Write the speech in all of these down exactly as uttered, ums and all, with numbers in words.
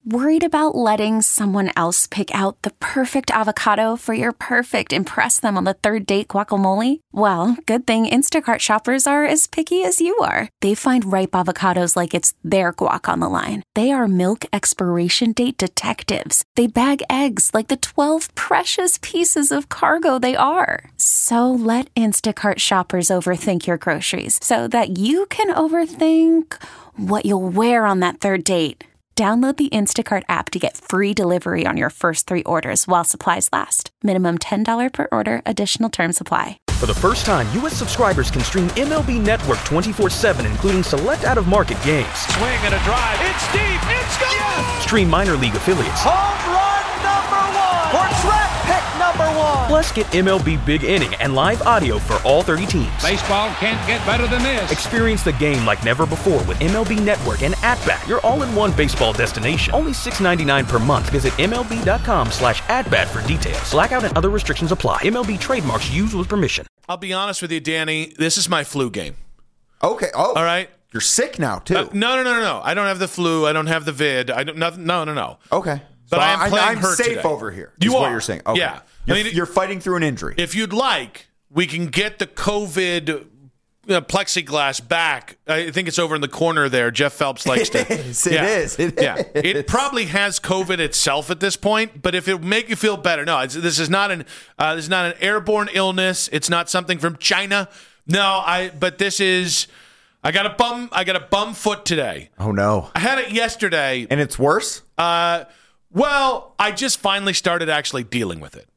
Worried about letting someone else pick out the perfect avocado for your perfect impress them on the third date guacamole? Well, good thing Instacart shoppers are as picky as you are. They find ripe avocados like it's their guac on the line. They are milk expiration date detectives. They bag eggs like the twelve precious pieces of cargo they are. So let Instacart shoppers overthink your groceries so that you can overthink what you'll wear on that third date. Download the Instacart app to get free delivery on your first three orders while supplies last. Minimum ten dollars per order. Additional terms apply. For the first time, U S subscribers can stream M L B Network twenty-four seven, including select out-of-market games. Swing and a drive. It's deep. It's gone. Yes. Stream minor league affiliates. Home run number one. Or draft pick number one. Plus, get M L B Big Inning and live audio for all thirty teams. Baseball can't get better than this. Experience the game like never before with M L B Network and At-Bat, your all-in-one baseball destination. Only six dollars and ninety-nine cents per month. Visit M L B dot com slash at-bat for details. Blackout and other restrictions apply. M L B trademarks used with permission. I'll be honest with you, Danny. This is my flu game. Okay. Oh, all right. You're sick now too. Uh, no, no, no, no, no. I don't have the flu. I don't have the vid. I don't. Nothing. No, no, no. Okay. But so I am playing I'm hurt safe today. over here. You is are. What you're saying? Okay. Yeah. You're, I mean, you're fighting through an injury. If you'd like, we can get the COVID uh, plexiglass back. I think it's over in the corner there. Jeff Phelps likes to. It is. It yeah. is. It yeah. is. It probably has COVID itself at this point, but if it would make you feel better, no. It's, this is not an. Uh, this is not an airborne illness. It's not something from China. No, I. But this is. I got a bum. I got a bum foot today. Oh no! I had it yesterday, and it's worse. Uh, well, I just finally started actually dealing with it.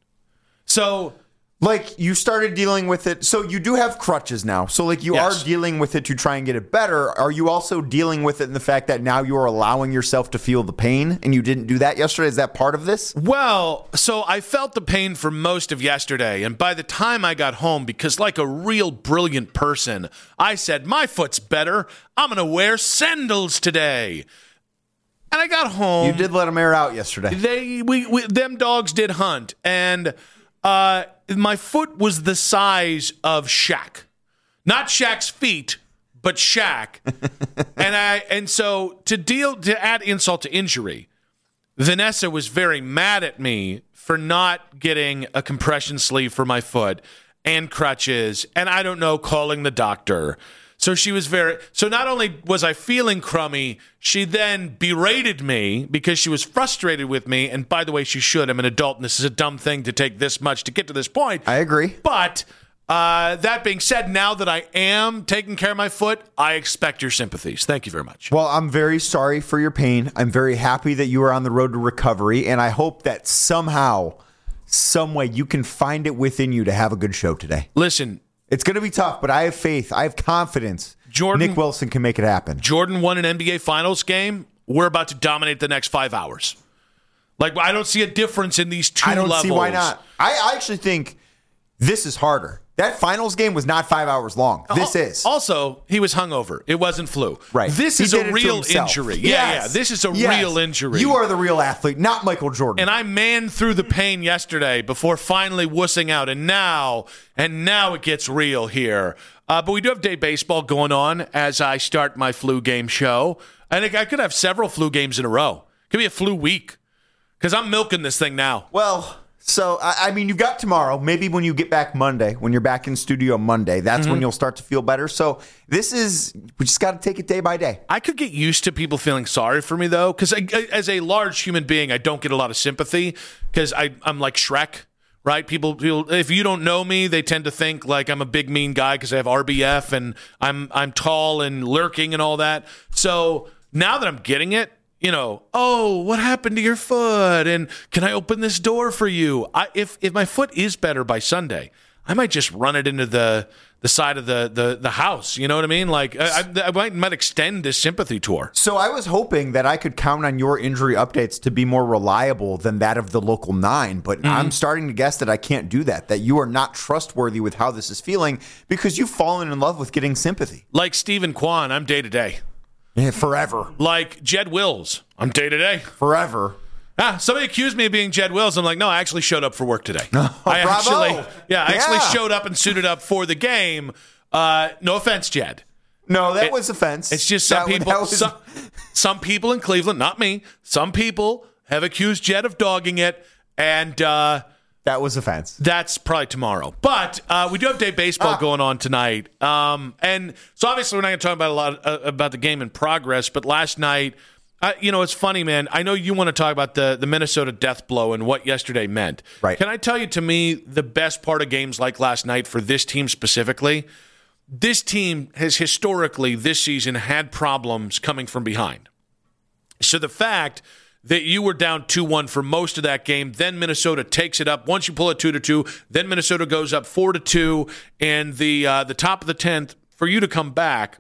So. Like, you started dealing with it. So you do have crutches now. So, like, you Yes. are dealing with it to try and get it better. Are you also dealing with it in the fact that now you are allowing yourself to feel the pain and you didn't do that yesterday? Is that part of this? Well, so I felt the pain for most of yesterday. And by the time I got home, because like a real brilliant person, I said, my foot's better. I'm going to wear sandals today. And I got home. You did let them air out yesterday. They, we, we them dogs did hunt. And uh, my foot was the size of Shaq. Not Shaq's feet, but Shaq. and I and so to deal to add insult to injury, Vanessa was very mad at me for not getting a compression sleeve for my foot and crutches, and I don't know, calling the doctor. So she was very, so not only was I feeling crummy, she then berated me because she was frustrated with me. And by the way, she should. I'm an adult and this is a dumb thing to take this much to get to this point. I agree. But uh, that being said, now that I am taking care of my foot, I expect your sympathies. Thank you very much. Well, I'm very sorry for your pain. I'm very happy that you are on the road to recovery. And I hope that somehow, some way you can find it within you to have a good show today. Listen. It's going to be tough, but I have faith. I have confidence. Jordan, Nick Wilson can make it happen. Jordan won an N B A Finals game. We're about to dominate the next five hours. Like, I don't see a difference in these two I don't levels. see why not. I, I actually think this is harder. That finals game was not five hours long. This Al- is. Also, he was hungover. It wasn't flu. Right. This He is did a it to real himself. injury. Yes. Yeah, yeah. This is a Yes. real injury. You are the real athlete, not Michael Jordan. And I manned through the pain yesterday before finally wussing out. And now, and now it gets real here. Uh, but we do have day baseball going on as I start my flu game show. I think I could have several flu games in a row. Could be a flu week because I'm milking this thing now. Well, so, I, I mean, you've got tomorrow. Maybe when you get back Monday, when you're back in studio Monday, that's mm-hmm. when you'll start to feel better. So this is, we just got to take it day by day. I could get used to people feeling sorry for me, though, because as a large human being, I don't get a lot of sympathy because I'm like Shrek. Right? People, people, if you don't know me, they tend to think like I'm a big mean guy because I have R B F and I'm I'm tall and lurking and all that. So now that I'm getting it, you know, oh, what happened to your foot? And can I open this door for you? I, if if my foot is better by Sunday, I might just run it into the the side of the the, the house. You know what I mean? Like I, I might might extend this sympathy tour. So I was hoping that I could count on your injury updates to be more reliable than that of the local nine, but mm-hmm. I'm starting to guess that I can't do that. That you are not trustworthy with how this is feeling because you've fallen in love with getting sympathy. Like Stephen Kwan, I'm day to day. Yeah, forever. Like Jed Wills, I'm day to day. Forever. Ah, somebody accused me of being Jed Wills. I'm like, no, I actually showed up for work today. Oh, I bravo. actually, yeah, I yeah. actually showed up and suited up for the game. Uh, no offense, Jed. No, that It- was offense. It's just some That- people. that was- some, some people in Cleveland, not me. Some people have accused Jed of dogging it, and uh, that was offense. that's probably tomorrow. But uh, we do have day baseball Ah. going on tonight, um, and so obviously we're not going to talk about a lot uh, about the game in progress. But last night, uh, you know, it's funny, man. I know you want to talk about the the Minnesota death blow and what yesterday meant. Right. Can I tell you, to me, the best part of games like last night for this team specifically? This team has historically this season had problems coming from behind. So the fact that you were down two one for most of that game, then Minnesota takes it up. Once you pull it two to two, then Minnesota goes up four to two, and the uh, the top of the tenth for you to come back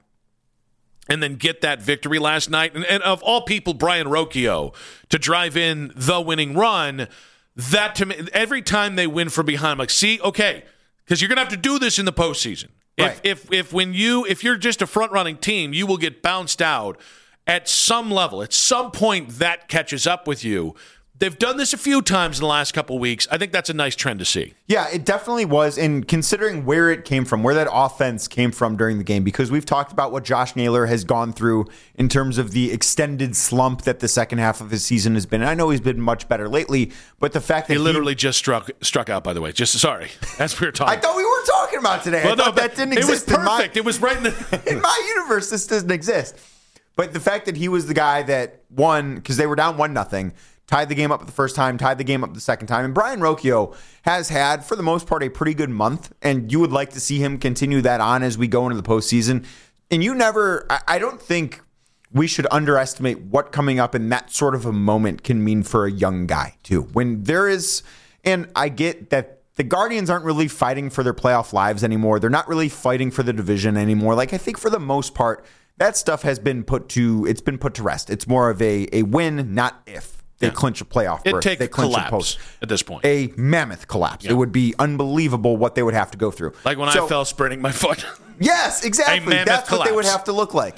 and then get that victory last night. And, and of all people, Brian Rocchio to drive in the winning run. That to me, every time they win from behind, I'm like, see, okay, because you're gonna have to do this in the postseason. Right. If if if when you if you're just a front running team, you will get bounced out at some level. At some point, that catches up with you. They've done this a few times in the last couple of weeks. I think that's a nice trend to see. Yeah, it definitely was. And considering where it came from, where that offense came from during the game, because we've talked about what Josh Naylor has gone through in terms of the extended slump that the second half of his season has been. And I know he's been much better lately, but the fact that He he literally just struck struck out, by the way. Just sorry. As we were talking. I thought we were talking about today. Well, I no, thought that but didn't it was exist. in my- perfect. It was right in the in my universe, this doesn't exist. But the fact that he was the guy that won, because they were down one nothing, tied the game up the first time, tied the game up the second time. And Brian Rocchio has had, for the most part, a pretty good month. And you would like to see him continue that on as we go into the postseason. And you never, I, I don't think we should underestimate what coming up in that sort of a moment can mean for a young guy, too. When there is, and I get that the Guardians aren't really fighting for their playoff lives anymore. They're not really fighting for the division anymore. Like, I think for the most part, that stuff has been put to, it's been put to rest. It's more of a, a win, not if. They Yeah. clinch a playoff It'd berth. take They a clinch collapse a post. at this point. A mammoth collapse. Yeah. It would be unbelievable what they would have to go through. Like when So- I fell spraining my foot. Yes, exactly. mammoth That's what they would collapse. have to look like.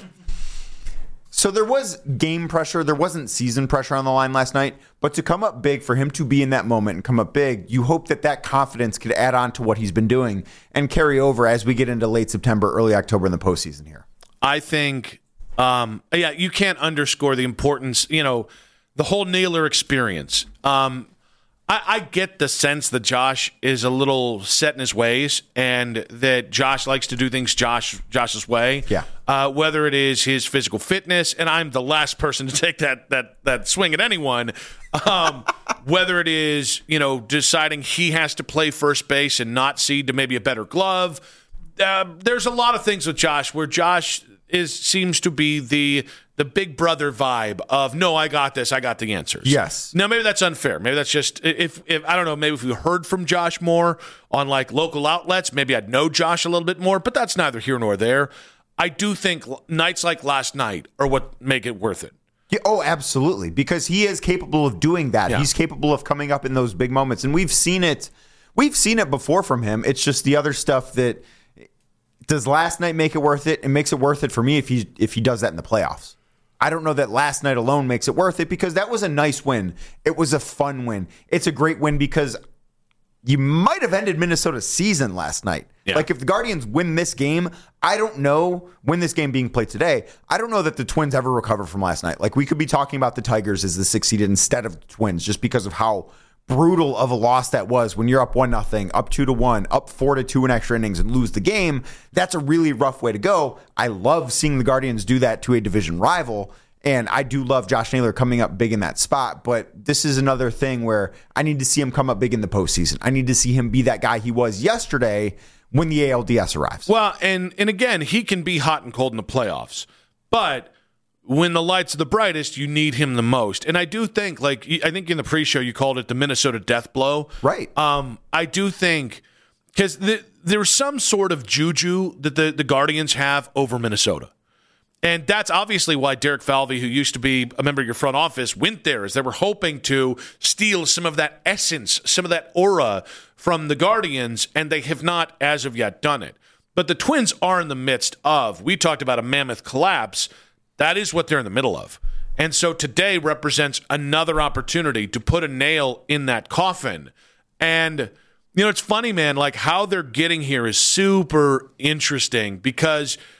So there was game pressure. There wasn't season pressure on the line last night. But to come up big, for him to be in that moment and come up big, you hope that that confidence could add on to what he's been doing and carry over as we get into late September, early October in the postseason here. I think, um, yeah, you can't underscore the importance, you know, the whole Naylor experience. Um, I, I get the sense that Josh is a little set in his ways and that Josh likes to do things Josh Josh's way. Yeah. Uh, whether it is his physical fitness, and I'm the last person to take that that that swing at anyone. Um, whether it is, you know, deciding he has to play first base and not cede to maybe a better glove. Uh, there's a lot of things with Josh where Josh is seems to be the the big brother vibe of, no, I got this, I got the answers. Yes. Now maybe that's unfair. Maybe that's just if if I don't know. Maybe if we heard from Josh more on like local outlets, maybe I'd know Josh a little bit more. But that's neither here nor there. I do think nights like last night are what make it worth it. Yeah, oh, absolutely. Because he is capable of doing that. Yeah. He's capable of coming up in those big moments. And we've seen it. We've seen it before from him. It's just the other stuff that does last night make it worth it? It makes it worth it for me if he if he does that in the playoffs. I don't know that last night alone makes it worth it because that was a nice win. It was a fun win. It's a great win because you might have ended Minnesota's season last night. Yeah. Like if the Guardians win this game, I don't know, win this game being played today, I don't know that the Twins ever recover from last night. Like we could be talking about the Tigers as the sixth seed instead of the Twins just because of how brutal of a loss that was when you're up one nothing, up two to one, up four to two in extra innings and lose the game. That's a really rough way to go. I love seeing the Guardians do that to a division rival. And I do love Josh Naylor coming up big in that spot. But this is another thing where I need to see him come up big in the postseason. I need to see him be that guy he was yesterday when the A L D S arrives. Well, and and again, he can be hot and cold in the playoffs. But when the lights are the brightest, you need him the most. And I do think, like, I think in the pre-show you called it the Minnesota death blow. Right. Um, I do think, because the, there's some sort of juju that the, the Guardians have over Minnesota. And that's obviously why Derek Falvey, who used to be a member of your front office, went there, is they were hoping to steal some of that essence, some of that aura from the Guardians, and they have not as of yet done it. But the Twins are in the midst of, we talked about a mammoth collapse. That is what they're in the middle of. And so today represents another opportunity to put a nail in that coffin. And, you know, it's funny, man, like how they're getting here is super interesting because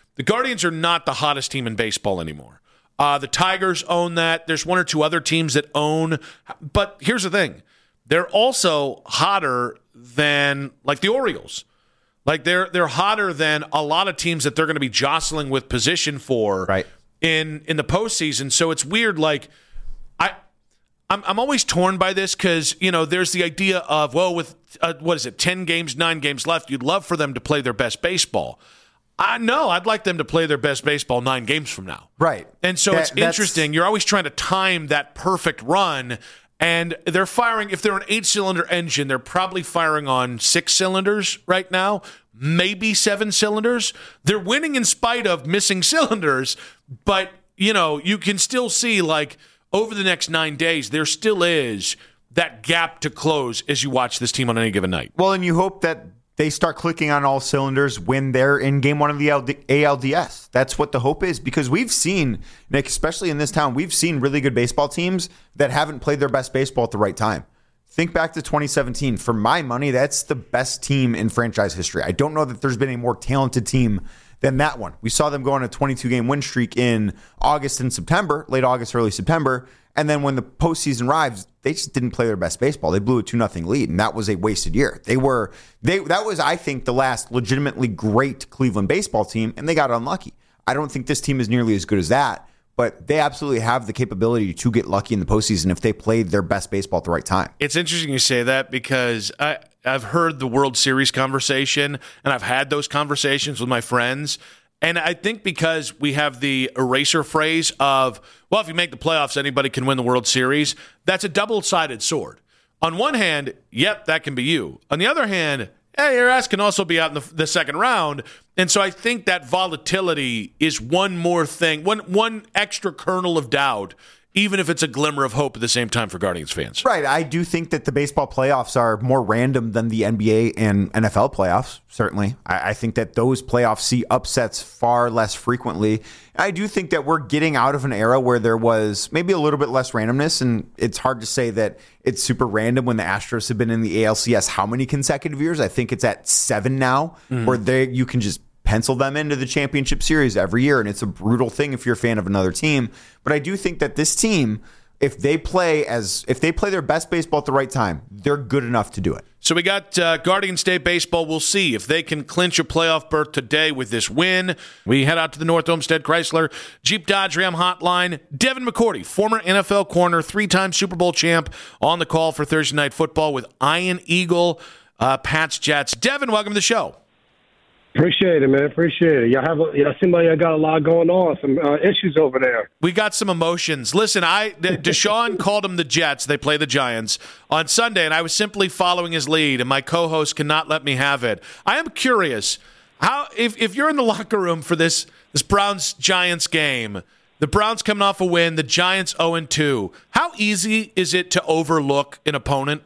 The Guardians are not the hottest team in baseball anymore. Uh, the Tigers own that. There's one or two other teams that own. But here's the thing. They're also hotter than, like, the Orioles. Like, they're they're hotter than a lot of teams that they're going to be jostling with position for right. in, in the postseason. So it's weird, like, I, I'm, I'm always torn by this because, you know, there's the idea of, well, with, uh, what is it, ten games, nine games left, you'd love for them to play their best baseball. I know I'd like them to play their best baseball nine games from now. Right. And so that, it's interesting. You're always trying to time that perfect run, and they're firing, if they're an eight-cylinder engine, they're probably firing on six cylinders right now, maybe seven cylinders. They're winning in spite of missing cylinders, but, you know, you can still see, like, over the next nine days, there still is that gap to close as you watch this team on any given night. Well, and you hope that they start clicking on all cylinders when they're in game one of the A L D S. That's what the hope is, because we've seen, Nick, especially in this town, we've seen really good baseball teams that haven't played their best baseball at the right time. Think back to twenty seventeen. For my money, that's the best team in franchise history. I don't know that there's been a more talented team than that one. We saw them go on a twenty-two game win streak in August and September, late August, early September. And then when the postseason arrives, they just didn't play their best baseball. They blew a two nothing lead, and that was a wasted year. They were they that was, I think, the last legitimately great Cleveland baseball team, and they got unlucky. I don't think this team is nearly as good as that, but they absolutely have the capability to get lucky in the postseason if they played their best baseball at the right time. It's interesting you say that because I, I've heard the World Series conversation, and I've had those conversations with my friends. And I think because we have the eraser phrase of, well, if you make the playoffs, anybody can win the World Series, that's a double-sided sword. On one hand, yep, that can be you. On the other hand, hey, your ass can also be out in the, the second round. And so I think that volatility is one more thing, one one extra kernel of doubt, even if it's a glimmer of hope at the same time for Guardians fans. Right. I do think that the baseball playoffs are more random than the N B A and N F L playoffs, certainly. I, I think that those playoffs see upsets far less frequently. I do think that we're getting out of an era where there was maybe a little bit less randomness, and it's hard to say that it's super random when the Astros have been in the A L C S how many consecutive years? I think it's at seven now, mm. where they you can just pencil them into the championship series every year, and it's a brutal thing if you're a fan of another team. But I do think that this team, if they play as if they play their best baseball at the right time, they're good enough to do it. So we got uh, Guardians Day baseball. We'll see if they can clinch a playoff berth today with this win. We head out to the North Olmsted Chrysler Jeep Dodge Ram hotline. Devin McCourty, former N F L corner, three-time Super Bowl champ, on the call for Thursday Night Football with Ian Eagle, uh, Pats Jets. Devin, welcome to the show. Appreciate it, man. Appreciate it. Y'all have a, y'all seem like y'all got a lot going on, some uh, issues over there. We got some emotions. Listen, I Deshaun called them the Jets. They play the Giants on Sunday, and I was simply following his lead, and my co-host cannot let me have it. I am curious, how if, if you're in the locker room for this, this Browns-Giants game, the Browns coming off a win, the Giants oh and two, how easy is it to overlook an opponent?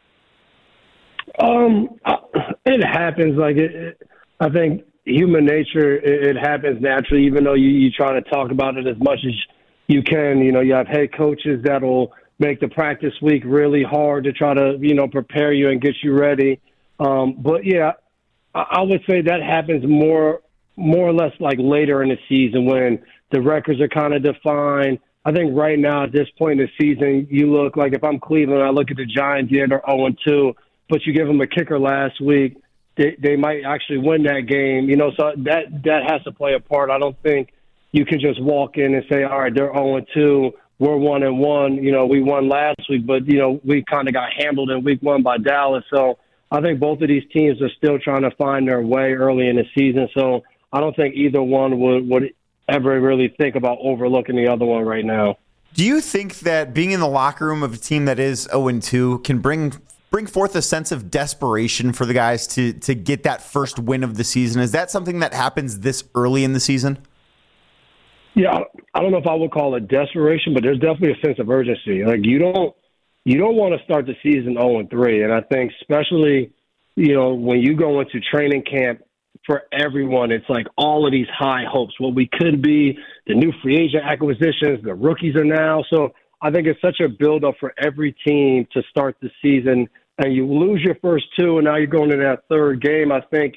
Um, it happens. Like it, it I think human nature, it, it happens naturally, even though you, you try to talk about it as much as you can. You know, you have head coaches that'll make the practice week really hard to try to, you know, prepare you and get you ready. Um, but, yeah, I, I would say that happens more more or less like later in the season when the records are kind of defined. I think right now at this point in the season, you look like if I'm Cleveland, I look at the Giants, yeah, they're oh and two, but you give them a kicker last week. They, they might actually win that game, you know, so that that has to play a part. I don't think you can just walk in and say, all right, they're oh and two, we're one and one. You know, we won last week, but, you know, we kind of got handled in week one by Dallas. So I think both of these teams are still trying to find their way early in the season. So I don't think either one would, would ever really think about overlooking the other one right now. Do you think that being in the locker room of a team that is oh and two can bring bring forth a sense of desperation for the guys to to get that first win of the season? Is that something that happens this early in the season? Yeah, I don't know if I would call it desperation, but there's definitely a sense of urgency. Like you don't you don't want to start the season oh and three, and I think especially, you know, when you go into training camp, for everyone, it's like all of these high hopes, what we could be, the new free agent acquisitions, the rookies are now. So I think it's such a buildup for every team to start the season, and you lose your first two, and now you're going to that third game. I think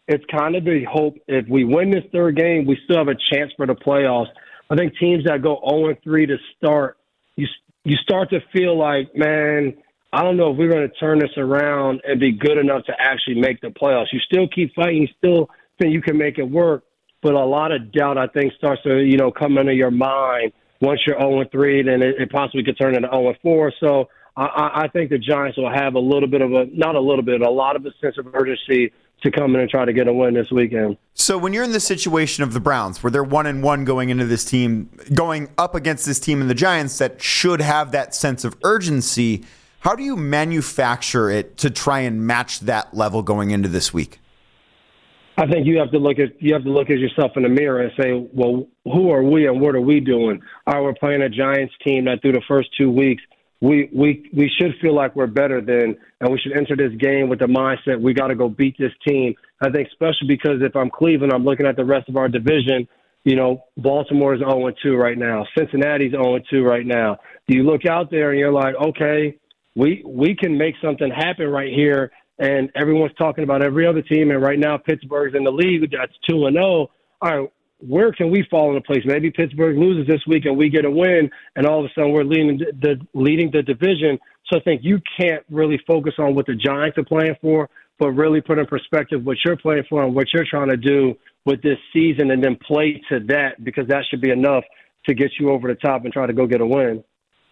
it's kind of the hope if we win this third game, we still have a chance for the playoffs. I think teams that go oh and three to start, you you start to feel like, man, I don't know if we're going to turn this around and be good enough to actually make the playoffs. You still keep fighting, you still think you can make it work, but a lot of doubt, I think, starts to, you know, come into your mind. Once you're oh and three, then it, it possibly could turn into oh and four. So I, I think the Giants will have a little bit of a, not a little bit, a lot of a sense of urgency to come in and try to get a win this weekend. So when you're in the situation of the Browns, where they're one and one going into this team, going up against this team and the Giants that should have that sense of urgency, how do you manufacture it to try and match that level going into this week? I think you have to look at you have to look at yourself in the mirror and say, well, who are we and what are we doing? All right, we're playing a Giants team that through the first two weeks, we we we should feel like we're better than, and we should enter this game with the mindset we got to go beat this team. I think especially because if I'm Cleveland, I'm looking at the rest of our division. You know, Baltimore is oh and two right now. Cincinnati's oh and two right now. You look out there and you're like, okay, we we can make something happen right here. And everyone's talking about every other team, and right now Pittsburgh's in the league. That's two and zero. All right, where can we fall into place? Maybe Pittsburgh loses this week and we get a win, and all of a sudden we're leading the leading the division. So I think you can't really focus on what the Giants are playing for, but really put in perspective what you're playing for and what you're trying to do with this season, and then play to that, because that should be enough to get you over the top and try to go get a win.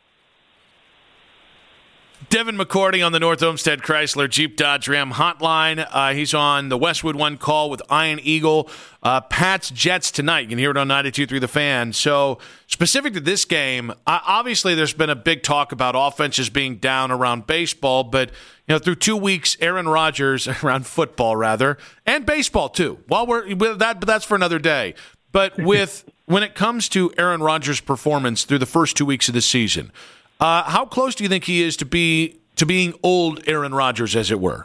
Devin McCourty on the North Olmsted Chrysler Jeep Dodge Ram hotline. Uh, he's on the Westwood One call with Ian Eagle. Uh, Pats Jets tonight. You can hear it on ninety-two point three The Fan. So specific to this game, uh, obviously there's been a big talk about offenses being down around baseball, but you know, through two weeks, Aaron Rodgers around football rather, and baseball too. While we're with that, but that's for another day. But with when it comes to Aaron Rodgers' performance through the first two weeks of the season. Uh, how close do you think he is to be to being old Aaron Rodgers, as it were?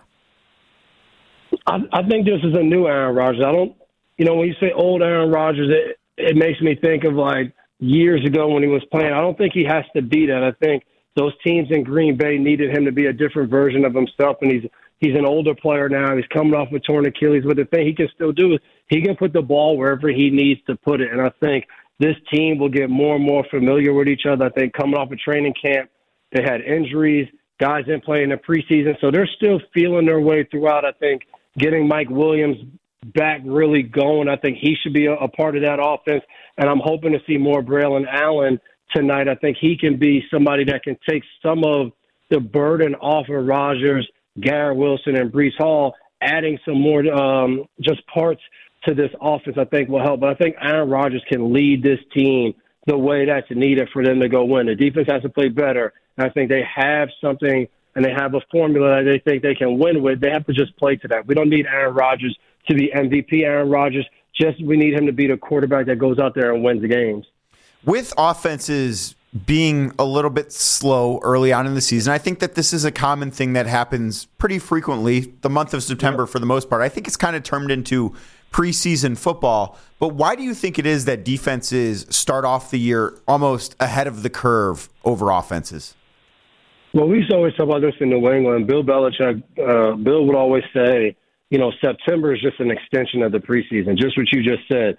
I, I think this is a new Aaron Rodgers. I don't, you know, when you say old Aaron Rodgers, it, it makes me think of like years ago when he was playing. I don't think he has to be that. I think those teams in Green Bay needed him to be a different version of himself, and he's he's an older player now. He's coming off a torn Achilles, but the thing he can still do is he can put the ball wherever he needs to put it, and I think this team will get more and more familiar with each other. I think coming off a training camp, they had injuries. Guys didn't play in the preseason, so they're still feeling their way throughout. I think getting Mike Williams back really going, I think he should be a, a part of that offense, and I'm hoping to see more Braylon Allen tonight. I think he can be somebody that can take some of the burden off of Rodgers, Garrett Wilson, and Breece Hall, adding some more um, just parts to this offense, I think will help. But I think Aaron Rodgers can lead this team the way that's needed for them to go win. The defense has to play better. And I think they have something and they have a formula that they think they can win with. They have to just play to that. We don't need Aaron Rodgers to be M V P Aaron Rodgers. Just we need him to be the quarterback that goes out there and wins the games. With offenses being a little bit slow early on in the season, I think that this is a common thing that happens pretty frequently the month of September yeah. for the most part. I think it's kind of turned into preseason football, but why do you think it is that defenses start off the year almost ahead of the curve over offenses? Well, we used to always talk about this in New England. Bill Belichick, uh, Bill would always say, you know, September is just an extension of the preseason, just what you just said.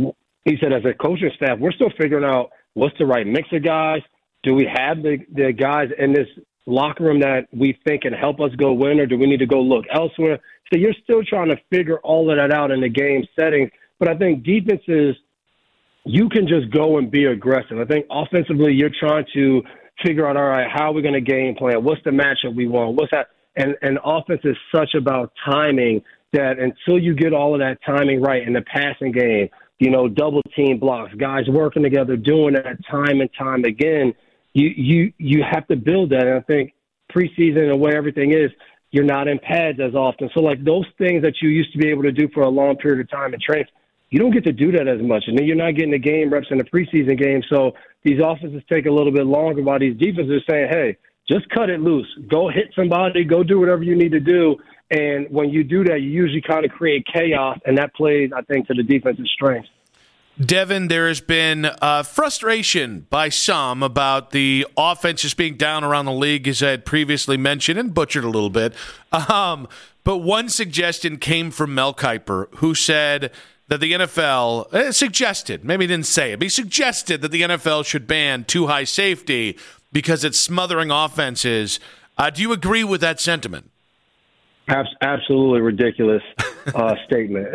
He said, as a coaching staff, we're still figuring out what's the right mix of guys. Do we have the, the guys in this locker room that we think can help us go win, or do we need to go look elsewhere? So you're still trying to figure all of that out in the game setting. But I think defenses, you can just go and be aggressive. I think offensively, you're trying to figure out, all right, how are we going to game plan? What's the matchup we want? What's that? And, and offense is such about timing that until you get all of that timing right in the passing game, you know, double team blocks, guys working together, doing that time and time again, you you you have to build that. And I think preseason and the way everything is, you're not in pads as often. So, like, those things that you used to be able to do for a long period of time in training, you don't get to do that as much. And then you're not getting the game reps in the preseason game. So these offenses take a little bit longer while these defenses are saying, hey, just cut it loose. Go hit somebody. Go do whatever you need to do. And when you do that, you usually kind of create chaos, and that plays, I think, to the defensive strengths. Devin, there has been uh, frustration by some about the offense just being down around the league, as I had previously mentioned and butchered a little bit. Um, but one suggestion came from Mel Kiper, who said that the N F L uh, suggested, maybe he didn't say it, but he suggested that the N F L should ban too high safety because it's smothering offenses. Uh, do you agree with that sentiment? Absolutely ridiculous uh, statement.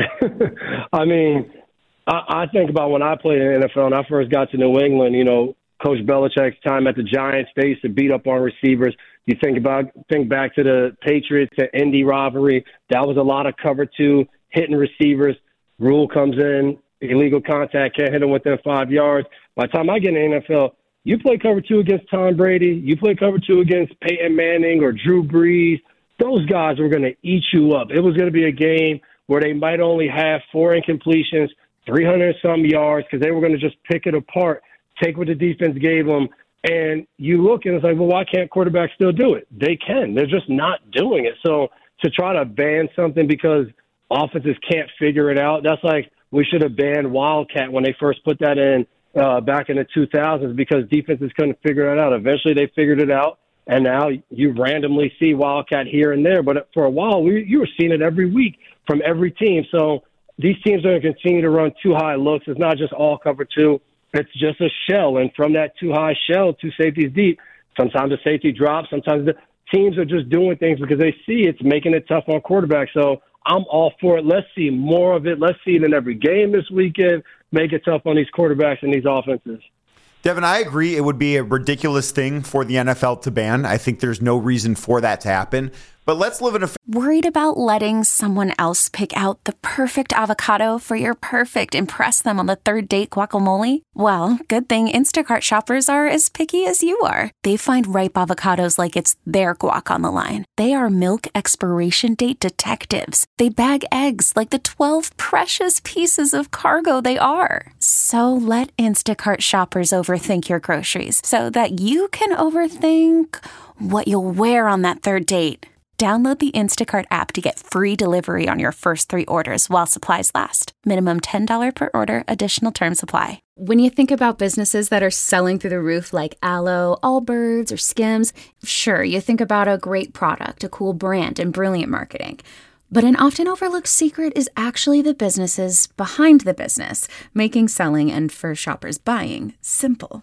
I mean, I, I think about when I played in the N F L and I first got to New England, you know, Coach Belichick's time at the Giants, they used to beat up on receivers. You think about think back to the Patriots and Indy rivalry. That was a lot of cover two, hitting receivers. Rule comes in, illegal contact, can't hit them within five yards. By the time I get in the N F L, you play cover two against Tom Brady, you play cover two against Peyton Manning or Drew Brees, those guys were going to eat you up. It was going to be a game where they might only have four incompletions, three hundred some yards, because they were going to just pick it apart, take what the defense gave them. And you look and it's like, well, why can't quarterbacks still do it? They can. They're just not doing it. So to try to ban something because offenses can't figure it out, that's like we should have banned Wildcat when they first put that in uh, back in the two thousands because defenses couldn't figure it out. Eventually they figured it out. And now you randomly see Wildcat here and there. But for a while, we, you were seeing it every week from every team. So these teams are going to continue to run too high looks. It's not just all cover two. It's just a shell. And from that too high shell, two safeties deep, sometimes the safety drops. Sometimes the teams are just doing things because they see it's making it tough on quarterbacks. So I'm all for it. Let's see more of it. Let's see it in every game this weekend. Make it tough on these quarterbacks and these offenses. Devin, I agree it would be a ridiculous thing for the N F L to ban. I think there's no reason for that to happen. But let's live in a... Worried about letting someone else pick out the perfect avocado for your perfect impress them on the third date guacamole? Well, good thing Instacart shoppers are as picky as you are. They find ripe avocados like it's their guac on the line. They are milk expiration date detectives. They bag eggs like the twelve precious pieces of cargo they are. So let Instacart shoppers overthink your groceries so that you can overthink what you'll wear on that third date. Download the Instacart app to get free delivery on your first three orders while supplies last. Minimum ten dollars per order. Additional terms apply. When you think about businesses that are selling through the roof like Aloe, Allbirds, or Skims, sure, you think about a great product, a cool brand, and brilliant marketing. But an often overlooked secret is actually the businesses behind the business, making selling and for shoppers buying simple.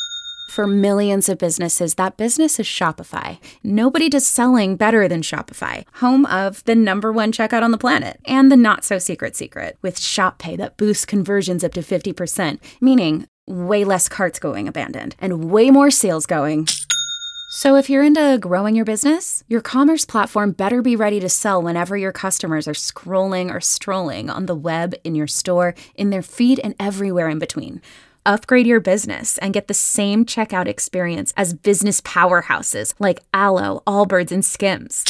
For millions of businesses, that business is Shopify. Nobody does selling better than Shopify, home of the number one checkout on the planet and the not-so-secret secret with Shop Pay that boosts conversions up to fifty percent, meaning way less carts going abandoned and way more sales going. So if you're into growing your business, your commerce platform better be ready to sell whenever your customers are scrolling or strolling on the web, in your store, in their feed, and everywhere in between. Upgrade your business and get the same checkout experience as business powerhouses like Aloe, Allbirds, and Skims.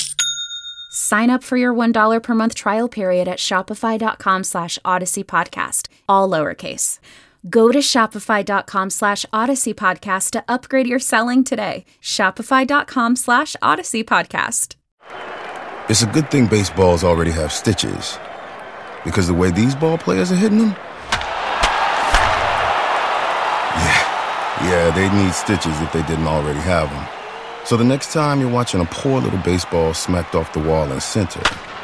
Sign up for your one dollar per month trial period at shopify.com slash Odyssey Podcast, all lowercase. Go to shopify.com slash Odyssey Podcast to upgrade your selling today. Shopify.com slash Odyssey Podcast. It's a good thing baseballs already have stitches, because the way these ball players are hitting them, yeah, they'd need stitches if they didn't already have them. So the next time you're watching a poor little baseball smacked off the wall in center,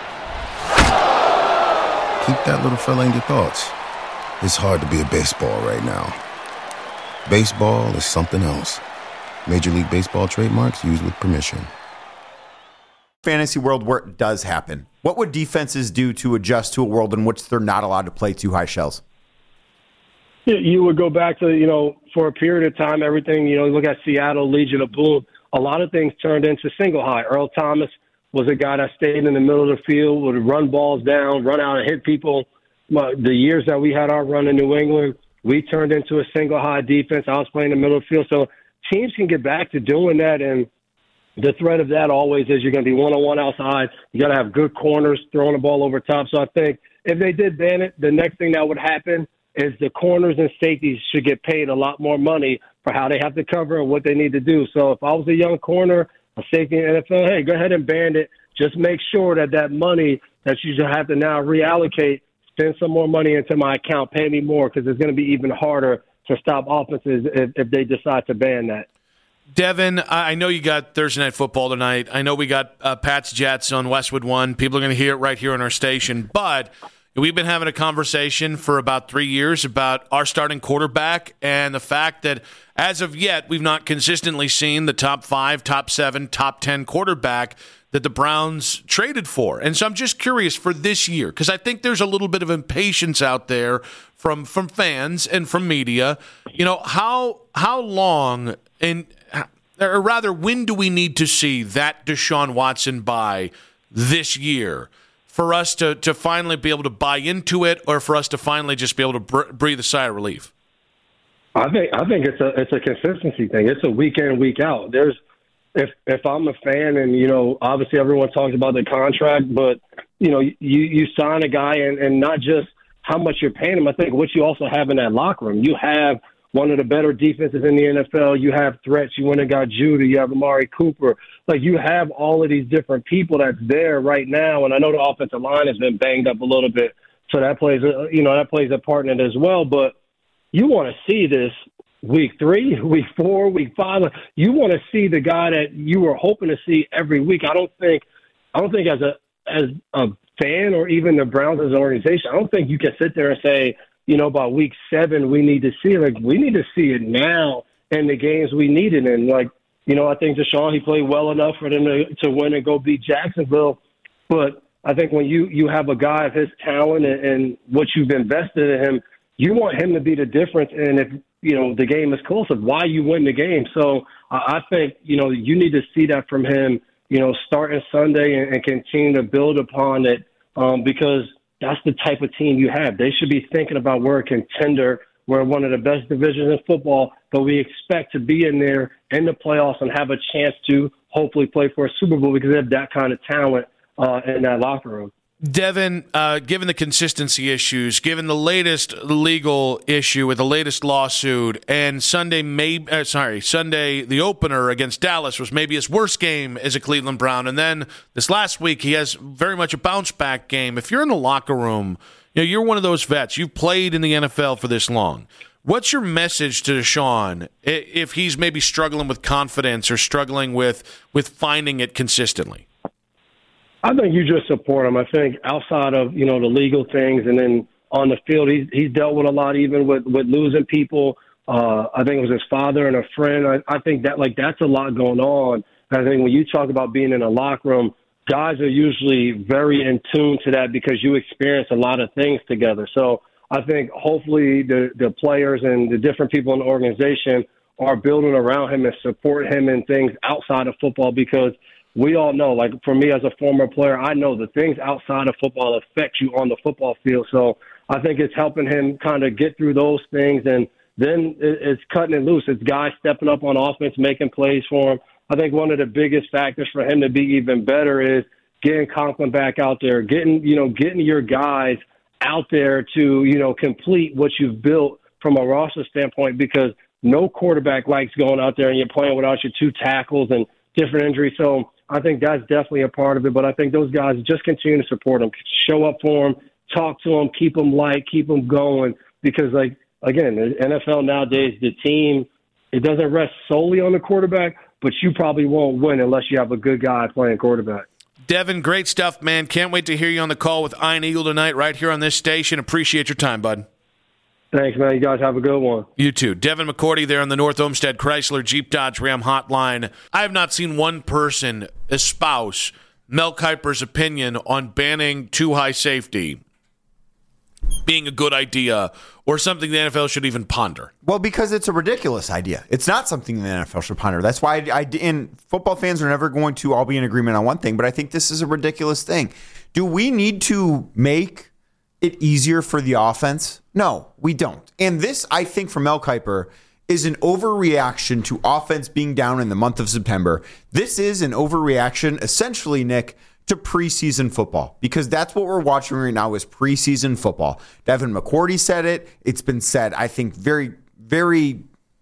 keep that little fella in your thoughts. It's hard to be a baseball right now. Baseball is something else. Major League Baseball trademarks used with permission. Fantasy world where it does happen. What would defenses do to adjust to a world in which they're not allowed to play too high shells? You would go back to, you know, for a period of time, everything, you know, look at Seattle, Legion of Boom, a lot of things turned into single high. Earl Thomas was a guy that stayed in the middle of the field, would run balls down, run out and hit people. The years that we had our run in New England, we turned into a single high defense. I was playing in the middle of the field. So teams can get back to doing that. And the threat of that always is you're going to be one-on-one outside. You got to have good corners throwing the ball over top. So I think if they did ban it, the next thing that would happen is the corners and safeties should get paid a lot more money for how they have to cover and what they need to do. So if I was a young corner, a safety in the N F L, hey, go ahead and ban it. Just make sure that that money that you should have to now reallocate, send some more money into my account, pay me more, because it's going to be even harder to stop offenses if, if they decide to ban that. Devin, I know you got Thursday Night Football tonight. I know we got uh, Pats Jets on Westwood One. People are going to hear it right here on our station. But we've been having a conversation for about three years about our starting quarterback and the fact that as of yet, we've not consistently seen the top five, top seven, top ten quarterback that the Browns traded for. And so I'm just curious for this year, because I think there's a little bit of impatience out there from from fans and from media. You know, how how long, and or rather, when do we need to see that Deshaun Watson by this year for us to, to finally be able to buy into it, or for us to finally just be able to br- breathe a sigh of relief? I think I think it's a it's a consistency thing. It's a week in, week out. There's if if I'm a fan, and you know, obviously everyone talks about the contract, but you know, you you sign a guy, and, and not just how much you're paying him. I think what you also have in that locker room. You have one of the better defenses in the N F L. You have threats. You went and got Judy. You have Amari Cooper. Like, you have all of these different people that's there right now. And I know the offensive line has been banged up a little bit, so that plays a, you know that plays a part in it as well. But you want to see this week three, week four, week five. You want to see the guy that you were hoping to see every week. I don't think, I don't think as a as a fan, or even the Browns as an organization, I don't think you can sit there and say, you know, by week seven we need to see it. Like, we need to see it now in the games we need it in. Like, you know, I think Deshaun, he played well enough for them to to win and go beat Jacksonville, but I think when you you have a guy of his talent and, and what you've invested in him, you want him to be the difference. And if, you know, the game is close, of why you win the game. So uh, I think, you know, you need to see that from him, you know, starting Sunday and, and continue to build upon it, um, because that's the type of team you have. They should be thinking about we're a contender. We're one of the best divisions in football, but we expect to be in there in the playoffs and have a chance to hopefully play for a Super Bowl because they have that kind of talent uh, in that locker room. Devin, uh, given the consistency issues, given the latest legal issue with the latest lawsuit, and Sunday, may, uh, sorry, Sunday, the opener against Dallas was maybe his worst game as a Cleveland Brown, and then this last week he has very much a bounce back game. If you're in the locker room, you know, you're one of those vets. You've played in the N F L for this long. What's your message to Deshaun if he's maybe struggling with confidence or struggling with with finding it consistently? I think you just support him. I think outside of, you know, the legal things, and then on the field, he's he's dealt with a lot, even with, with losing people. Uh, I think it was his father and a friend. I, I think that, like, that's a lot going on. And I think when you talk about being in a locker room, guys are usually very in tune to that because you experience a lot of things together. So I think hopefully the, the players and the different people in the organization are building around him and support him in things outside of football, because we all know, like, for me as a former player, I know the things outside of football affect you on the football field. So I think it's helping him kind of get through those things, and then it's cutting it loose. It's guys stepping up on offense, making plays for him. I think one of the biggest factors for him to be even better is getting Conklin back out there, getting, you know, getting your guys out there to, you know, complete what you've built from a roster standpoint, because no quarterback likes going out there and you're playing without your two tackles and different injuries. So I think that's definitely a part of it. But I think those guys just continue to support him, show up for him, talk to him, keep him light, keep him going. Because, like, again, the N F L nowadays, the team, it doesn't rest solely on the quarterback, but you probably won't win unless you have a good guy playing quarterback. Devin, great stuff, man. Can't wait to hear you on the call with Iron Eagle tonight right here on this station. Appreciate your time, bud. Thanks, man. You guys have a good one. You too. Devin McCourty there on the North Olmsted Chrysler Jeep Dodge Ram hotline. I have not seen one person espouse Mel Kiper's opinion on banning too high safety being a good idea or something the N F L should even ponder. Well, because it's a ridiculous idea. It's not something the N F L should ponder. That's why I, I and football fans are never going to all be in agreement on one thing, but I think this is a ridiculous thing. Do we need to make it easier for the offense? No, we don't. And this, I think, for Mel Kiper, is an overreaction to offense being down in the month of September. This is an overreaction, essentially, Nick, to preseason football, because that's what we're watching right now is preseason football. Devin McCourty said it. It's been said, I think, very, very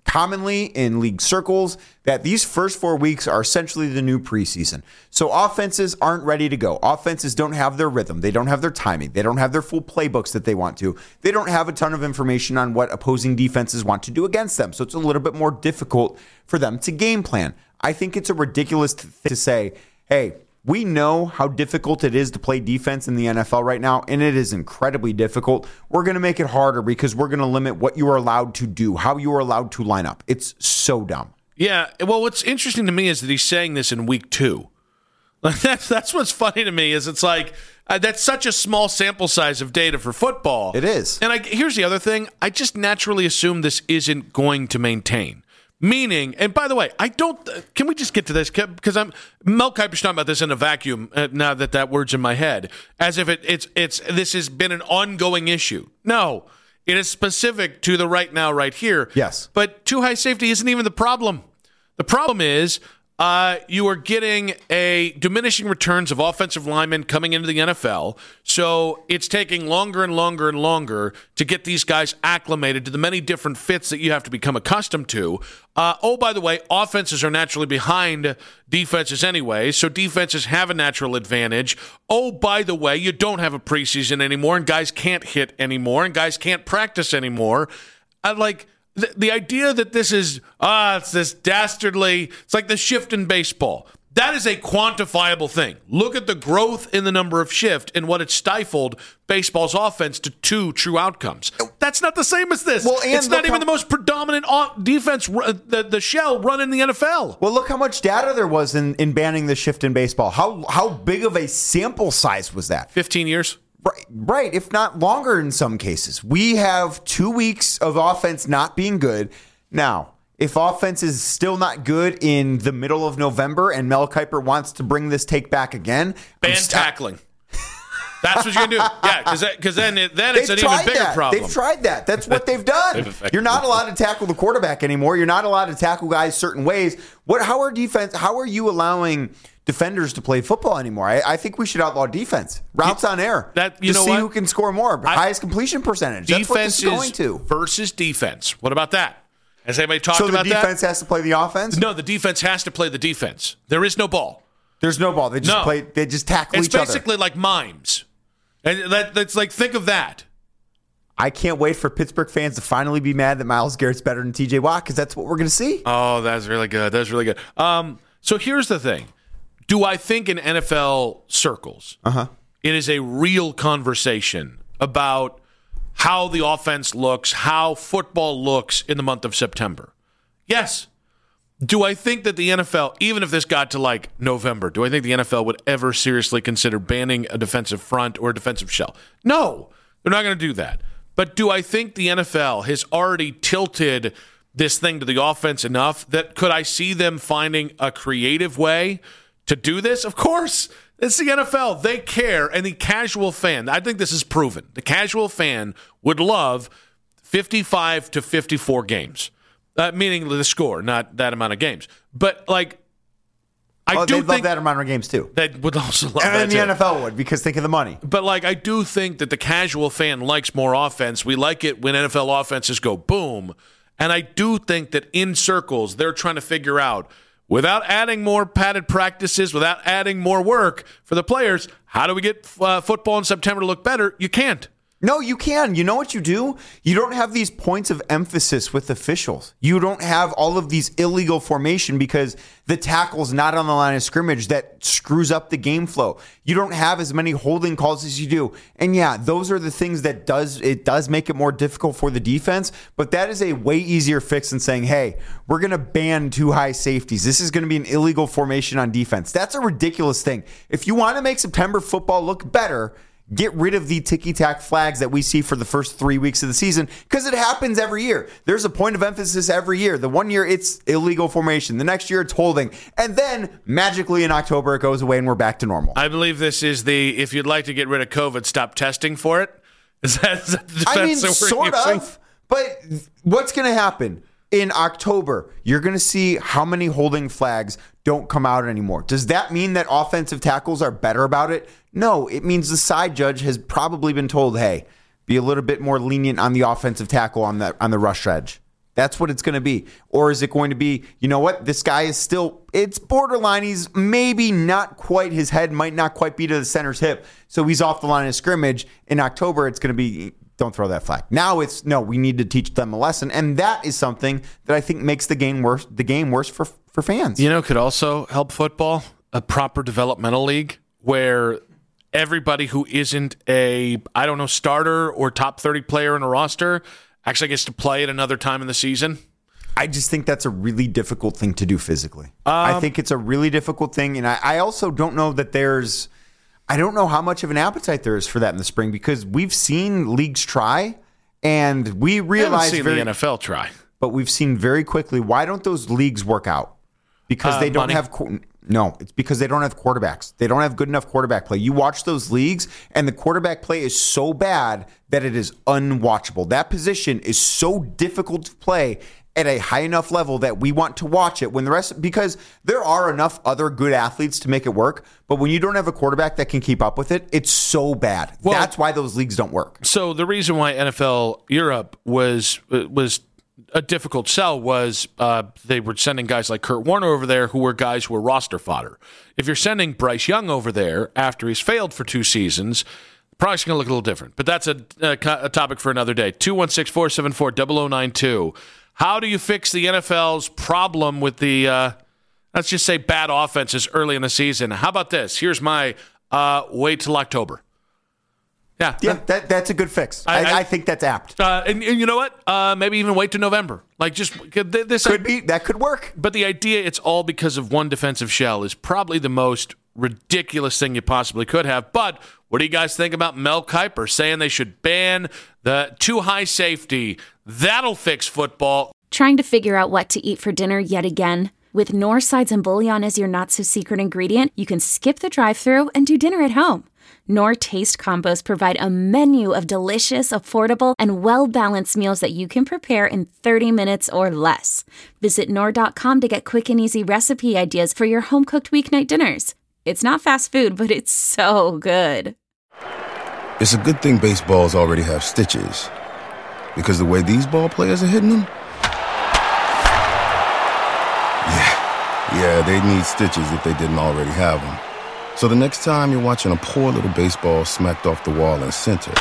commonly in league circles that these first four weeks are essentially the new preseason. So offenses aren't ready to go. Offenses don't have their rhythm. They don't have their timing. They don't have their full playbooks that they want to. They don't have a ton of information on what opposing defenses want to do against them. So it's a little bit more difficult for them to game plan. I think it's a ridiculous thing to say, hey, we know how difficult it is to play defense in the N F L right now, and it is incredibly difficult. We're going to make it harder because we're going to limit what you are allowed to do, how you are allowed to line up. It's so dumb. Yeah, well, what's interesting to me is that he's saying this in week two. Like that's that's what's funny to me is it's like uh, that's such a small sample size of data for football. It is. And I, here's the other thing. I just naturally assume this isn't going to maintain. Meaning, and by the way, I don't. Can we just get to this? Because I'm Mel Kiper's talking about this in a vacuum. Uh, now that that word's in my head, as if it, it's it's this has been an ongoing issue. No, it is specific to the right now, right here. Yes, but too high safety isn't even the problem. The problem is uh, you are getting a diminishing returns of offensive linemen coming into the N F L. So it's taking longer and longer and longer to get these guys acclimated to the many different fits that you have to become accustomed to. Uh, oh, by the way, offenses are naturally behind defenses anyway, so defenses have a natural advantage. Oh, by the way, you don't have a preseason anymore, and guys can't hit anymore, and guys can't practice anymore. I like... The, the idea that this is, ah, it's this dastardly, it's like the shift in baseball. That is a quantifiable thing. Look at the growth in the number of shift and what it stifled baseball's offense to two true outcomes. That's not the same as this. Well, and it's not even how, the most predominant defense, the, the shell run in the N F L. Well, look how much data there was in, in banning the shift in baseball. How how big of a sample size was that? fifteen years. Right, right, if not longer in some cases. We have two weeks of offense not being good. Now, if offense is still not good in the middle of November and Mel Kiper wants to bring this take back again, ban st- tackling. That's what you're going to do. Yeah, because then, it, then it's an even bigger that. problem. They've tried that. That's what they've done. they've You're not allowed to tackle the quarterback anymore. You're not allowed to tackle guys certain ways. What? How are defense? How are you allowing defenders to play football anymore? I, I think we should outlaw defense. Routes on air. That you to know see what? who can score more. I, highest completion percentage. That's what this is going to. Versus defense. What about that? Has anybody talked so about that? So the defense that? has to play the offense? No, the defense has to play the defense. There is no ball. There's no ball. They just no. play. They just tackle it's each other. It's basically like mimes. And that, that's like, think of that. I can't wait for Pittsburgh fans to finally be mad that Myles Garrett's better than T J Watt because that's what we're going to see. Oh, that's really good. That's really good. Um, so here's the thing. Do I think in N F L circles, uh-huh. it is a real conversation about how the offense looks, how football looks in the month of September? Yes. Do I think that the N F L, even if this got to like November, do I think the N F L would ever seriously consider banning a defensive front or a defensive shell? No, they're not going to do that. But do I think the N F L has already tilted this thing to the offense enough that could I see them finding a creative way to do this? Of course. It's the N F L. They care. And the casual fan, I think this is proven. The casual fan would love fifty-five to fifty-four games. Uh, meaning the score, not that amount of games. But, like, I oh, do think think that amount of games, too. They would also love and that, then the too. N F L would, because think of the money. But, like, I do think that the casual fan likes more offense. We like it when N F L offenses go boom. And I do think that in circles, they're trying to figure out, without adding more padded practices, without adding more work for the players, how do we get uh, football in September to look better? You can't. No, you can. You know what you do? You don't have these points of emphasis with officials. You don't have all of these illegal formation because the tackle's not on the line of scrimmage that screws up the game flow. You don't have as many holding calls as you do. And yeah, those are the things that does it does make it more difficult for the defense, but that is a way easier fix than saying, hey, we're going to ban two high safeties. This is going to be an illegal formation on defense. That's a ridiculous thing. If you want to make September football look better, get rid of the ticky-tack flags that we see for the first three weeks of the season because it happens every year. There's a point of emphasis every year. The one year it's illegal formation. The next year it's holding. And then magically in October it goes away and we're back to normal. I believe this is the, if you'd like to get rid of COVID, stop testing for it. Is that, is that the defense I mean, that we're sort using? of. But what's going to happen? In October, you're going to see how many holding flags don't come out anymore. Does that mean that offensive tackles are better about it? No, it means the side judge has probably been told, hey, be a little bit more lenient on the offensive tackle on the on the rush edge. That's what it's going to be. Or is it going to be, you know what, this guy is still, it's borderline. He's maybe not quite, his head might not quite be to the center's hip. So he's off the line of scrimmage. In October, it's going to be, don't throw that flag. Now it's, no, we need to teach them a lesson. And that is something that I think makes the game worse, the game worse for, for fans. You know, could also help football, a proper developmental league where everybody who isn't a, I don't know, starter or top thirty player in a roster actually gets to play at another time in the season. I just think that's a really difficult thing to do physically. Um, I think it's a really difficult thing. And I, I also don't know that there's, I don't know how much of an appetite there is for that in the spring, because we've seen leagues try and we realize I haven't seen very, the N F L try. But we've seen very quickly, why don't those leagues work out? Because uh, they don't money. have, no, it's because they don't have quarterbacks. They don't have good enough quarterback play. You watch those leagues and the quarterback play is so bad that it is unwatchable. That position is so difficult to play at a high enough level that we want to watch it when the rest, because there are enough other good athletes to make it work. But when you don't have a quarterback that can keep up with it, it's so bad. Well, that's why those leagues don't work. So the reason why N F L Europe was, was, a difficult sell was uh, they were sending guys like Kurt Warner over there who were guys who were roster fodder. If you're sending Bryce Young over there after he's failed for two seasons, probably going to look a little different. But that's a, a, a topic for another day. two one six, four seven four, zero zero nine two. How do you fix the N F L's problem with the, uh, let's just say, bad offenses early in the season? How about this? Here's my uh, wait till October. Yeah, yeah, that, that's a good fix. I, I, I think that's apt. Uh, and, and you know what? Uh, maybe even wait to November. Like just this could be that could work. But the idea it's all because of one defensive shell is probably the most ridiculous thing you possibly could have. But what do you guys think about Mel Kiper saying they should ban the too high safety? That'll fix football. Trying to figure out what to eat for dinner yet again? With Knorr sides and bouillon as your not-so-secret ingredient, you can skip the drive-thru and do dinner at home. Knorr Taste Combos provide a menu of delicious, affordable, and well-balanced meals that you can prepare in thirty minutes or less. Visit Knorr dot com to get quick and easy recipe ideas for your home-cooked weeknight dinners. It's not fast food, but it's so good. It's a good thing baseballs already have stitches, because the way these ball players are hitting them, yeah, yeah, they need stitches if they didn't already have them. So the next time you're watching a poor little baseball smacked off the wall in center,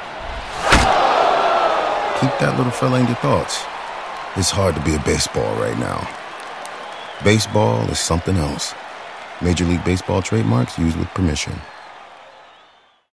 keep that little fella in your thoughts. It's hard to be a baseball right now. Baseball is something else. Major League Baseball trademarks used with permission.